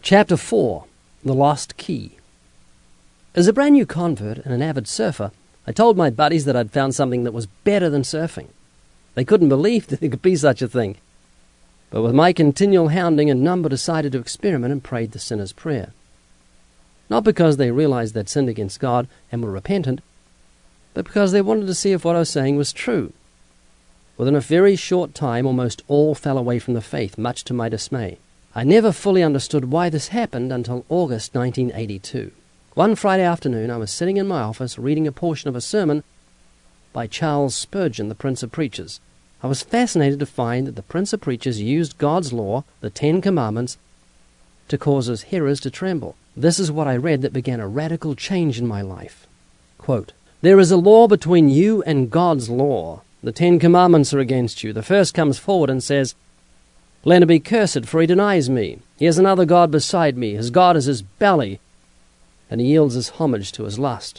Chapter 4, The Lost Key. As a brand new convert and an avid surfer, I told my buddies that I'd found something that was better than surfing. They couldn't believe that there could be such a thing. But with my continual hounding, a number decided to experiment and prayed the sinner's prayer. Not because they realized they'd sinned against God and were repentant, but because they wanted to see if what I was saying was true. Within a very short time, almost all fell away from the faith, much to my dismay. I never fully understood why this happened until August 1982. One Friday afternoon, I was sitting in my office reading a portion of a sermon by Charles Spurgeon, the Prince of Preachers. I was fascinated to find that the Prince of Preachers used God's law, the Ten Commandments, to cause his hearers to tremble. This is what I read that began a radical change in my life. Quote, "There is a law between you and God's law. The Ten Commandments are against you. The first comes forward and says, 'Let him be cursed, for he denies me. He has another God beside me. His God is his belly, and he yields his homage to his lust.'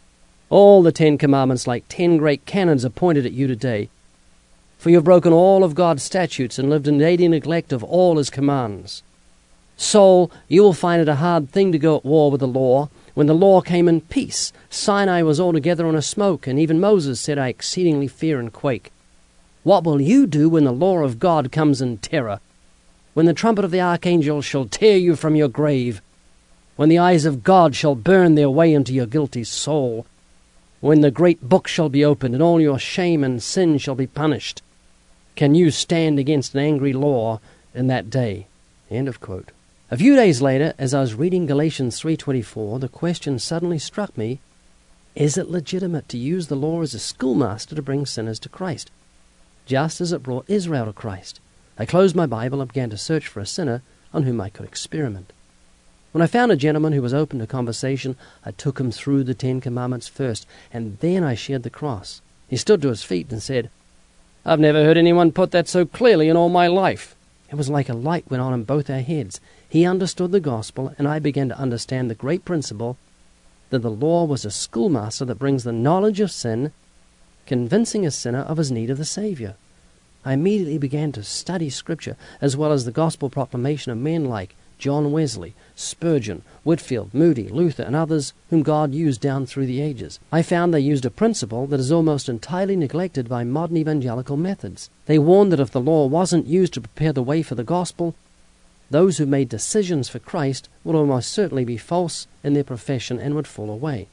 All the 10 Commandments, like 10 great cannons, are pointed at you today. For you have broken all of God's statutes and lived in daily neglect of all his commands. Soul, you will find it a hard thing to go at war with the law. When the law came in peace, Sinai was altogether on a smoke, and even Moses said, 'I exceedingly fear and quake.' What will you do when the law of God comes in terror? When the trumpet of the archangel shall tear you from your grave? When the eyes of God shall burn their way into your guilty soul? When the great book shall be opened, and all your shame and sin shall be punished? Can you stand against an angry law in that day?" End of quote. A few days later, as I was reading Galatians 3:24, the question suddenly struck me, is it legitimate to use the law as a schoolmaster to bring sinners to Christ, just as it brought Israel to Christ? I closed my Bible and began to search for a sinner on whom I could experiment. When I found a gentleman who was open to conversation, I took him through the 10 Commandments first, and then I shared the cross. He stood to his feet and said, "I've never heard anyone put that so clearly in all my life." It was like a light went on in both our heads. He understood the gospel, and I began to understand the great principle that the law was a schoolmaster that brings the knowledge of sin, convincing a sinner of his need of the Savior. I immediately began to study Scripture, as well as the gospel proclamation of men like John Wesley, Spurgeon, Whitefield, Moody, Luther, and others whom God used down through the ages. I found they used a principle that is almost entirely neglected by modern evangelical methods. They warned that if the law wasn't used to prepare the way for the gospel, those who made decisions for Christ would almost certainly be false in their profession and would fall away.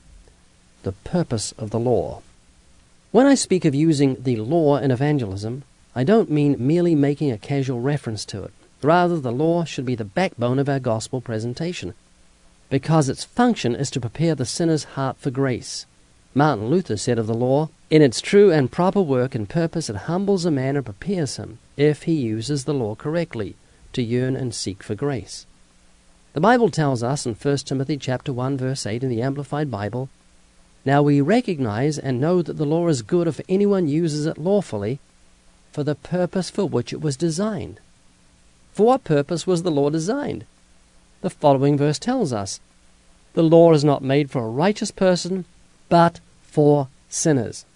The purpose of the law. When I speak of using the law in evangelism, I don't mean merely making a casual reference to it. Rather, the law should be the backbone of our gospel presentation, because its function is to prepare the sinner's heart for grace. Martin Luther said of the law, "In its true and proper work and purpose, it humbles a man and prepares him, if he uses the law correctly, to yearn and seek for grace." The Bible tells us in 1 Timothy chapter 1, verse 8 in the Amplified Bible, "Now we recognize and know that the law is good if anyone uses it lawfully for the purpose for which it was designed." For what purpose was the law designed? The following verse tells us, "The law is not made for a righteous person, but for sinners."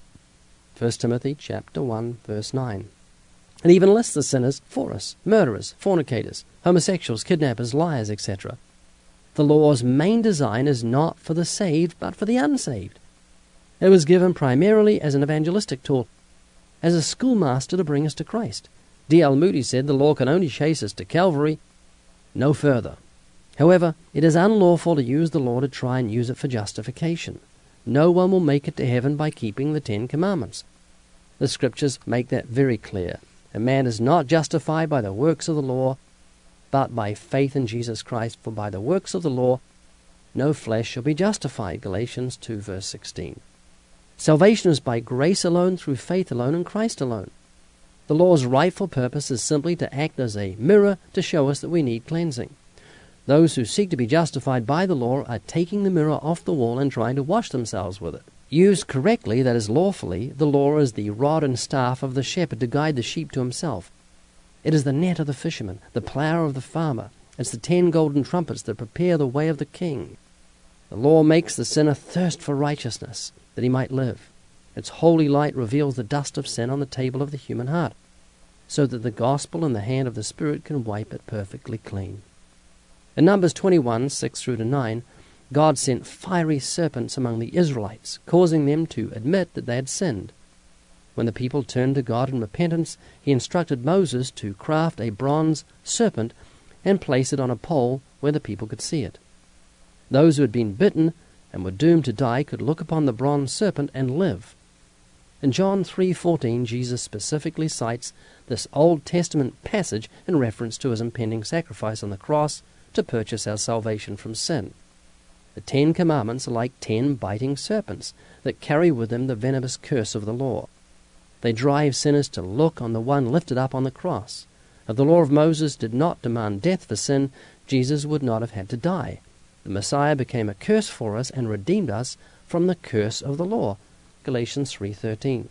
1 Timothy chapter 1, verse 9. It even lists the sinners for us: murderers, fornicators, homosexuals, kidnappers, liars, etc. The law's main design is not for the saved, but for the unsaved. It was given primarily as an evangelistic tool, as a schoolmaster to bring us to Christ. D.L. Moody said the law can only chase us to Calvary, no further. However, it is unlawful to use the law to try and use it for justification. No one will make it to heaven by keeping the 10 Commandments. The Scriptures make that very clear. A man is not justified by the works of the law, but by faith in Jesus Christ. For by the works of the law, no flesh shall be justified. Galatians 2, verse 16. Salvation is by grace alone, through faith alone, in Christ alone. The law's rightful purpose is simply to act as a mirror to show us that we need cleansing. Those who seek to be justified by the law are taking the mirror off the wall and trying to wash themselves with it. Used correctly, that is lawfully, the law is the rod and staff of the shepherd to guide the sheep to himself. It is the net of the fisherman, the plough of the farmer. It's the 10 golden trumpets that prepare the way of the king. The law makes the sinner thirst for righteousness, that he might live. Its holy light reveals the dust of sin on the table of the human heart, so that the gospel in the hand of the Spirit can wipe it perfectly clean. In Numbers 21, 6 through to 9, God sent fiery serpents among the Israelites, causing them to admit that they had sinned. When the people turned to God in repentance, he instructed Moses to craft a bronze serpent and place it on a pole where the people could see it. Those who had been bitten and were doomed to die could look upon the bronze serpent and live. In John 3:14, Jesus specifically cites this Old Testament passage in reference to his impending sacrifice on the cross to purchase our salvation from sin. The 10 Commandments are like 10 biting serpents that carry with them the venomous curse of the law. They drive sinners to look on the one lifted up on the cross. If the law of Moses did not demand death for sin, Jesus would not have had to die. The Messiah became a curse for us and redeemed us from the curse of the law. Galatians 3:13.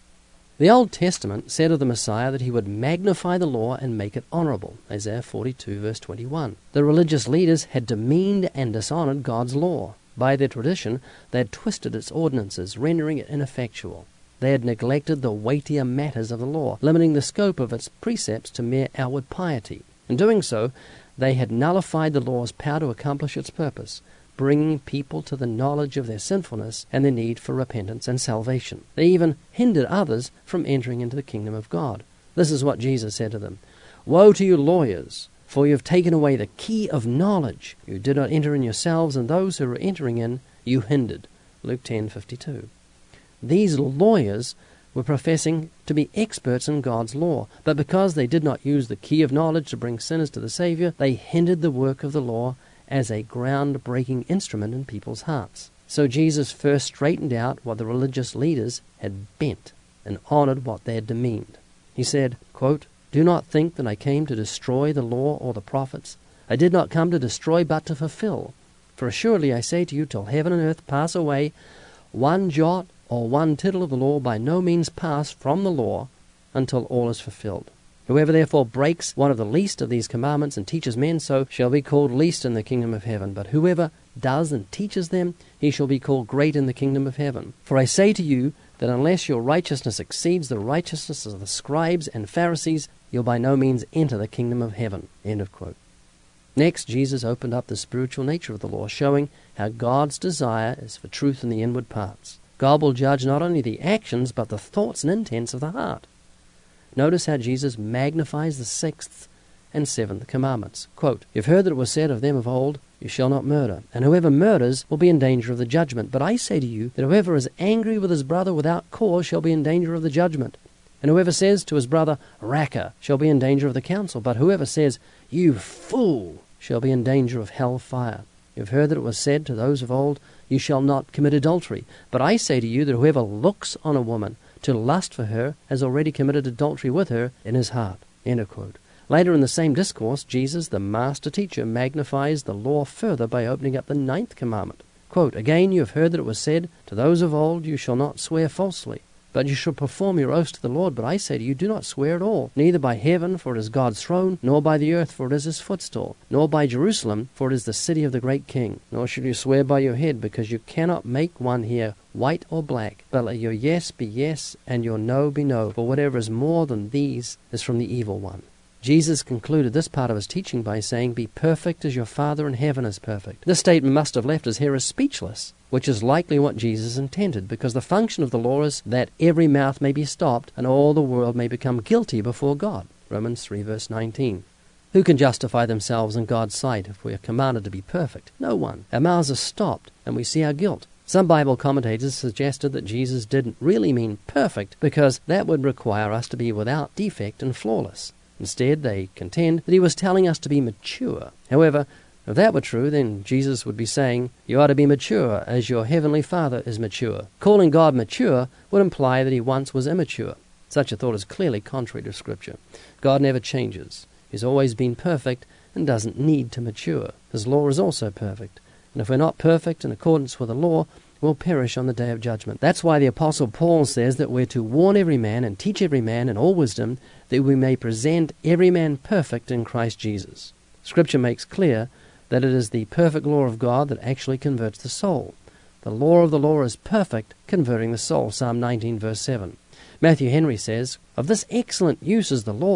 The Old Testament said of the Messiah that he would magnify the law and make it honorable. Isaiah 42 verse 21. The religious leaders had demeaned and dishonored God's law. By their tradition, they had twisted its ordinances, rendering it ineffectual. They had neglected the weightier matters of the law, limiting the scope of its precepts to mere outward piety. In doing so, they had nullified the law's power to accomplish its purpose, bringing people to the knowledge of their sinfulness and their need for repentance and salvation. They even hindered others from entering into the kingdom of God. This is what Jesus said to them: "Woe to you lawyers, for you have taken away the key of knowledge. You did not enter in yourselves, and those who were entering in you hindered." Luke 10:52. These lawyers were professing to be experts in God's law, but because they did not use the key of knowledge to bring sinners to the Savior, they hindered the work of the law as a ground-breaking instrument in people's hearts. So Jesus first straightened out what the religious leaders had bent and honored what they had demeaned. He said, quote, "Do not think that I came to destroy the law or the prophets. I did not come to destroy but to fulfill. For assuredly I say to you, till heaven and earth pass away, one jot or one tittle of the law by no means pass from the law until all is fulfilled. Whoever therefore breaks one of the least of these commandments and teaches men so shall be called least in the kingdom of heaven. But whoever does and teaches them, he shall be called great in the kingdom of heaven. For I say to you that unless your righteousness exceeds the righteousness of the scribes and Pharisees, you'll by no means enter the kingdom of heaven." End of quote. Next, Jesus opened up the spiritual nature of the law, showing how God's desire is for truth in the inward parts. God will judge not only the actions, but the thoughts and intents of the heart. Notice how Jesus magnifies the 6th and 7th commandments. Quote, "You've heard that it was said of them of old, you shall not murder, and whoever murders will be in danger of the judgment. But I say to you that whoever is angry with his brother without cause shall be in danger of the judgment. And whoever says to his brother, Raca, shall be in danger of the council. But whoever says, You fool, shall be in danger of hell fire. You've heard that it was said to those of old, You shall not commit adultery. But I say to you that whoever looks on a woman to lust for her has already committed adultery with her in his heart." End of quote. Later in the same discourse, Jesus, the master teacher, magnifies the law further by opening up the 9th commandment. Quote, "Again you have heard that it was said to those of old, You shall not swear falsely, but you shall perform your oaths to the Lord. But I say to you, do not swear at all, neither by heaven, for it is God's throne, nor by the earth, for it is his footstool, nor by Jerusalem, for it is the city of the great king. Nor should you swear by your head, because you cannot make one hair white or black. But let your yes be yes, and your no be no, for whatever is more than these is from the evil one." Jesus concluded this part of his teaching by saying, "Be perfect as your Father in heaven is perfect." This statement must have left his hearers speechless, which is likely what Jesus intended, because the function of the law is that every mouth may be stopped and all the world may become guilty before God. Romans 3 verse 19. Who can justify themselves in God's sight if we are commanded to be perfect? No one. Our mouths are stopped and we see our guilt. Some Bible commentators suggested that Jesus didn't really mean perfect because that would require us to be without defect and flawless. Instead, they contend that he was telling us to be mature. However, if that were true, then Jesus would be saying, "You ought to be mature as your heavenly Father is mature." Calling God mature would imply that he once was immature. Such a thought is clearly contrary to Scripture. God never changes. He's always been perfect and doesn't need to mature. His law is also perfect. And if we're not perfect in accordance with the law, we'll perish on the day of judgment. That's why the Apostle Paul says that we're to warn every man and teach every man in all wisdom, that we may present every man perfect in Christ Jesus. Scripture makes clear that it is the perfect law of God that actually converts the soul. The law of the law is perfect, converting the soul. Psalm 19 verse 7. Matthew Henry says, "Of this excellent use is the law.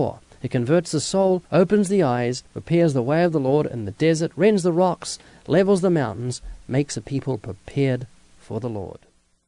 It converts the soul, opens the eyes, prepares the way of the Lord in the desert, rends the rocks, levels the mountains, makes a people prepared for the Lord.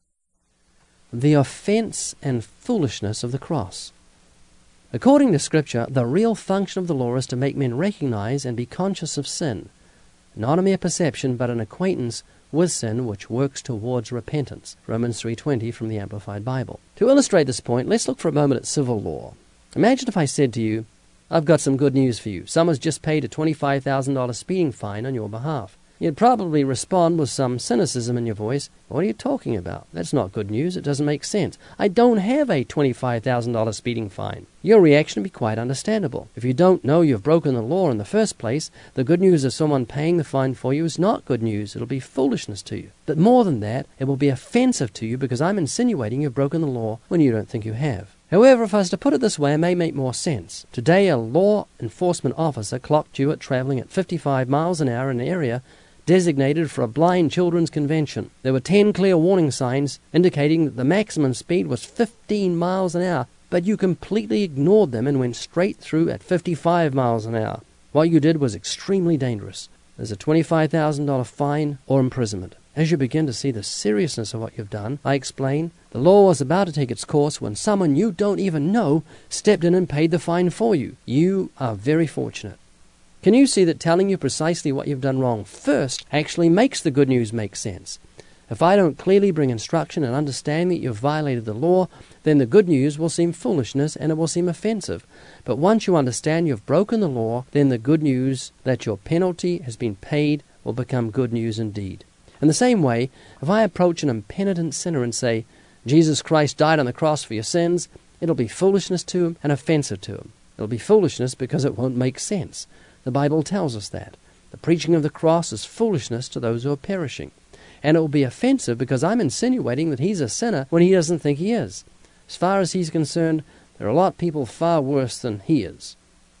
The offense and foolishness of the cross. According to Scripture, the real function of the law is to make men recognize and be conscious of sin. Not a mere perception, but an acquaintance with sin which works towards repentance. Romans 3:20 from the Amplified Bible. To illustrate this point, let's look for a moment at civil law. Imagine if I said to you, I've got some good news for you. Someone's just paid a $25,000 speeding fine on your behalf. You'd probably respond with some cynicism in your voice. What are you talking about? That's not good news. It doesn't make sense. I don't have a $25,000 speeding fine. Your reaction would be quite understandable. If you don't know you've broken the law in the first place, the good news of someone paying the fine for you is not good news. It'll be foolishness to you. But more than that, it will be offensive to you because I'm insinuating you've broken the law when you don't think you have. However, if I was to put it this way, it may make more sense. Today, a law enforcement officer clocked you at traveling at 55 miles an hour in an area designated for a blind children's convention. There were 10 clear warning signs indicating that the maximum speed was 15 miles an hour, but you completely ignored them and went straight through at 55 miles an hour. What you did was extremely dangerous. There's a $25,000 fine or imprisonment. As you begin to see the seriousness of what you've done, I explain, the law was about to take its course when someone you don't even know stepped in and paid the fine for you. You are very fortunate. Can you see that telling you precisely what you've done wrong first actually makes the good news make sense? If I don't clearly bring instruction and understanding that you've violated the law, then the good news will seem foolishness and it will seem offensive. But once you understand you've broken the law, then the good news that your penalty has been paid will become good news indeed. In the same way, if I approach an impenitent sinner and say, Jesus Christ died on the cross for your sins, it'll be foolishness to him and offensive to him. It'll be foolishness because it won't make sense. The Bible tells us that. The preaching of the cross is foolishness to those who are perishing. And it will be offensive because I'm insinuating that he's a sinner when he doesn't think he is. As far as he's concerned, there are a lot of people far worse than he is.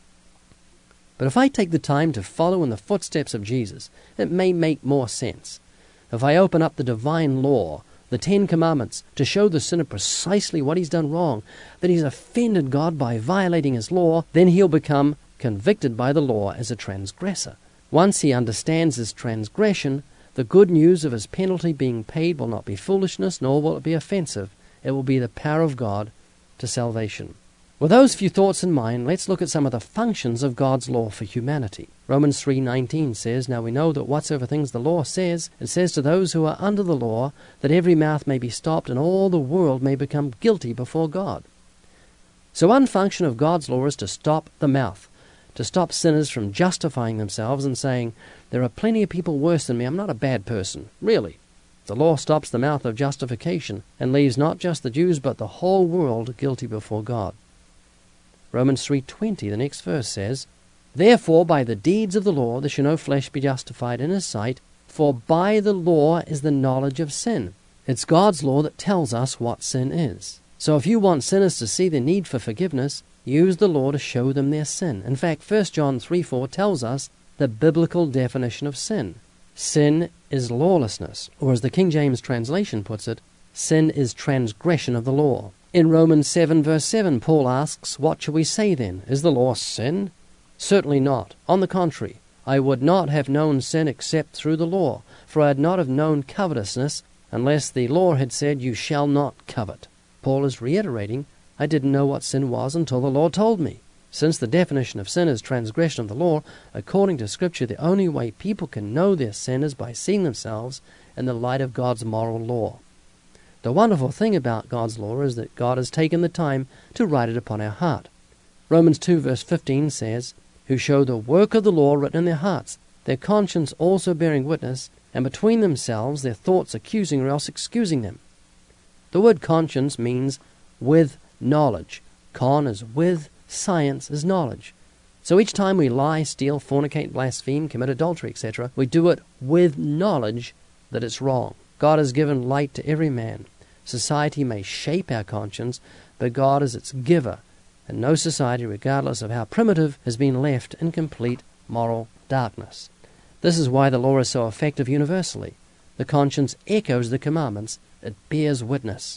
But if I take the time to follow in the footsteps of Jesus, it may make more sense. If I open up the divine law, the 10 Commandments, to show the sinner precisely what he's done wrong, that he's offended God by violating his law, then he'll become convicted by the law as a transgressor. Once he understands his transgression, the good news of his penalty being paid will not be foolishness, nor will it be offensive. It will be the power of God to salvation. With those few thoughts in mind, let's look at some of the functions of God's law for humanity. Romans 3:19 says, Now we know that whatsoever things the law says, it says to those who are under the law, that every mouth may be stopped and all the world may become guilty before God. So one function of God's law is to stop the mouth, to stop sinners from justifying themselves and saying, there are plenty of people worse than me, I'm not a bad person. Really. The law stops the mouth of justification and leaves not just the Jews but the whole world guilty before God. Romans 3:20, the next verse says, Therefore by the deeds of the law there shall no flesh be justified in his sight, for by the law is the knowledge of sin. It's God's law that tells us what sin is. So if you want sinners to see the need for forgiveness, use the law to show them their sin. In fact, 1 John 3:4 tells us the biblical definition of sin. Sin is lawlessness, or as the King James translation puts it, sin is transgression of the law. In Romans 7 verse 7, Paul asks, What shall we say then? Is the law sin? Certainly not. On the contrary, I would not have known sin except through the law, for I had not have known covetousness unless the law had said, You shall not covet. Paul is reiterating, I didn't know what sin was until the law told me. Since the definition of sin is transgression of the law, according to Scripture, the only way people can know their sin is by seeing themselves in the light of God's moral law. The wonderful thing about God's law is that God has taken the time to write it upon our heart. Romans 2 verse 15 says, Who show the work of the law written in their hearts, their conscience also bearing witness, and between themselves their thoughts accusing or else excusing them. The word conscience means with knowledge. Con is with, science is knowledge. So each time we lie, steal, fornicate, blaspheme, commit adultery, etc., we do it with knowledge that it's wrong. God has given light to every man. Society may shape our conscience, but God is its giver, and no society, regardless of how primitive, has been left in complete moral darkness. This is why the law is so effective universally. The conscience echoes the commandments. It bears witness.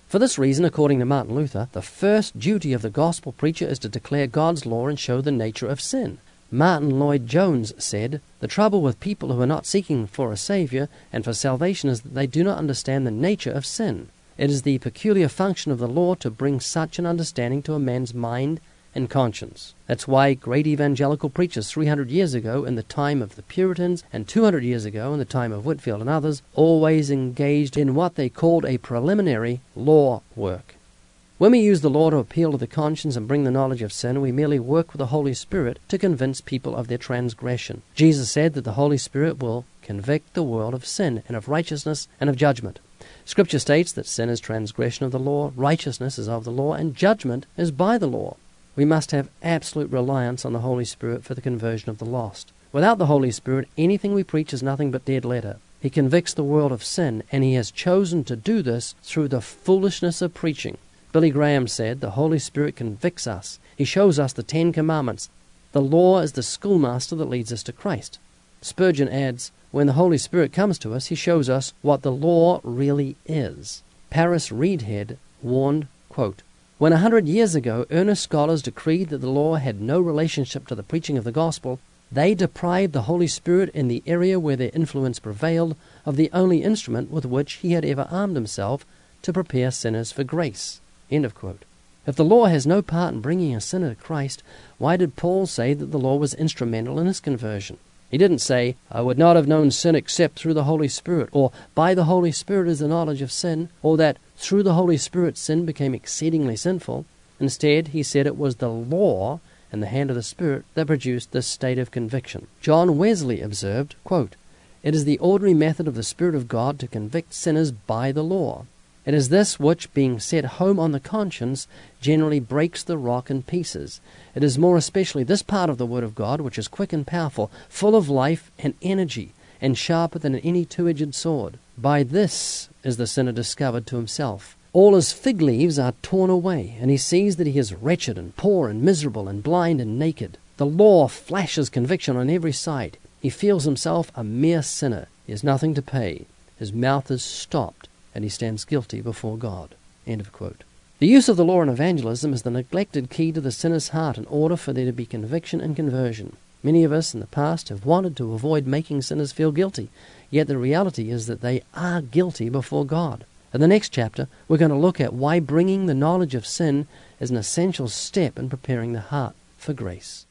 For this reason, according to Martin Luther, the first duty of the gospel preacher is to declare God's law and show the nature of sin. Martin Lloyd-Jones said, "The trouble with people who are not seeking for a Savior and for salvation is that they do not understand the nature of sin. It is the peculiar function of the law to bring such an understanding to a man's mind and conscience." That's why great evangelical preachers 300 years ago in the time of the Puritans and 200 years ago in the time of Whitefield and others always engaged in what they called a preliminary law work. When we use the law to appeal to the conscience and bring the knowledge of sin, we merely work with the Holy Spirit to convince people of their transgression. Jesus said that the Holy Spirit will convict the world of sin and of righteousness and of judgment. Scripture states that sin is transgression of the law, righteousness is of the law, and judgment is by the law. We must have absolute reliance on the Holy Spirit for the conversion of the lost. Without the Holy Spirit, anything we preach is nothing but dead letter. He convicts the world of sin, and he has chosen to do this through the foolishness of preaching. Billy Graham said, "The Holy Spirit convicts us. He shows us the 10 Commandments. The law is the schoolmaster that leads us to Christ." Spurgeon adds, "When the Holy Spirit comes to us, he shows us what the law really is." Paris Reedhead warned, quote, "When 100 years ago earnest scholars decreed that the law had no relationship to the preaching of the gospel, they deprived the Holy Spirit in the area where their influence prevailed of the only instrument with which he had ever armed himself to prepare sinners for grace." End of quote. If the law has no part in bringing a sinner to Christ, why did Paul say that the law was instrumental in his conversion? He didn't say, "I would not have known sin except through the Holy Spirit," or "by the Holy Spirit is the knowledge of sin," or that through the Holy Spirit sin became exceedingly sinful. Instead, he said it was the law and the hand of the Spirit that produced this state of conviction. John Wesley observed, quote, "It is the ordinary method of the Spirit of God to convict sinners by the law. It is this which, being set home on the conscience, generally breaks the rock in pieces. It is more especially this part of the Word of God which is quick and powerful, full of life and energy, and sharper than any two-edged sword. By this is the sinner discovered to himself. All his fig leaves are torn away, and he sees that he is wretched and poor and miserable and blind and naked. The law flashes conviction on every side. He feels himself a mere sinner. He has nothing to pay. His mouth is stopped, and he stands guilty before God." End of quote. The use of the law in evangelism is the neglected key to the sinner's heart in order for there to be conviction and conversion. Many of us in the past have wanted to avoid making sinners feel guilty, yet the reality is that they are guilty before God. In the next chapter, we're going to look at why bringing the knowledge of sin is an essential step in preparing the heart for grace.